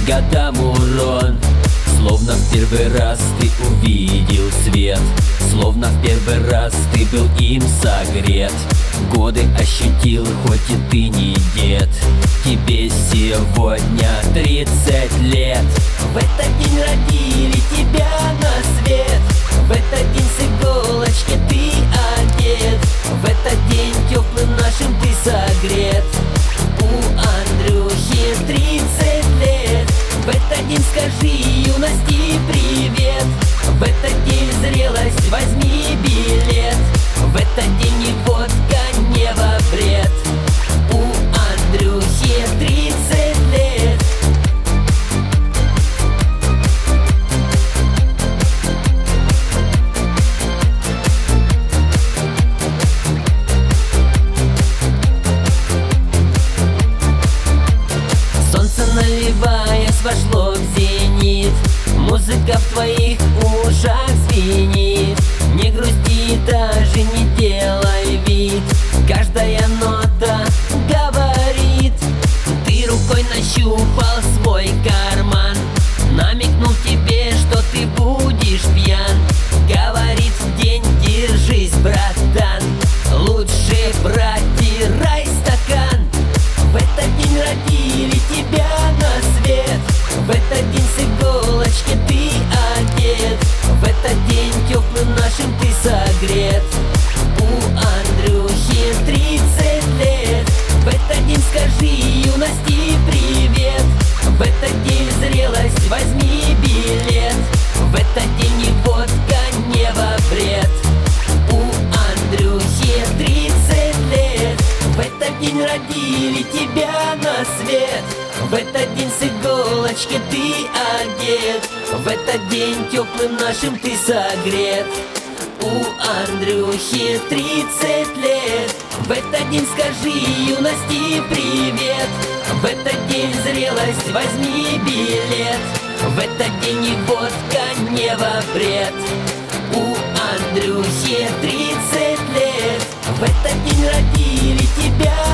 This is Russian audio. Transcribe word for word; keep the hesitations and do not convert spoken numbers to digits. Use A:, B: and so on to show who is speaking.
A: годам урон. Словно в первый раз ты увидел свет, словно в первый раз ты был им согрет. Годы ощутил, хоть и ты не дед. Тебе сегодня тридцать лет. В этот день родили тебя на свет. В этот день с иголочки ты одет. В этот день теплым нашим ты согрет. У Андрюхи тридцать лет. В этот день скажи юности привет. В этот день зрелость возьми билет. В этот день ни водка, не во вред. У Андрюхи тридцать лет. Солнце, наливаясь, вошло в зенит. Музыка в твоих ушах звенит. Не грусти, даже не делай вид. Каждая нота говорит. Ты рукой нащупал свой карман, намекнул тебе, что ты будешь пьян. Говорит день, держись, братан, лучше протирай стакан. В этот день родили тебя на свет. В этот день с иголочки ты одет. В этот день теплым нашим ты согрет. У Андрюхи тридцать лет. В этот день скажи юности привет. В этот день зрелость возьми билет. В этот день ни водка, не во вред. У Андрюхи тридцать лет. В этот день родили тебя на свет. В этот день с иголочки ты одет. В этот день теплым нашим ты согрет. У Андрюхи тридцать лет. В этот день скажи юности привет. В этот день зрелость возьми билет. В этот день ни водка, не во вред. У Андрюхи тридцать лет. В этот день родили тебя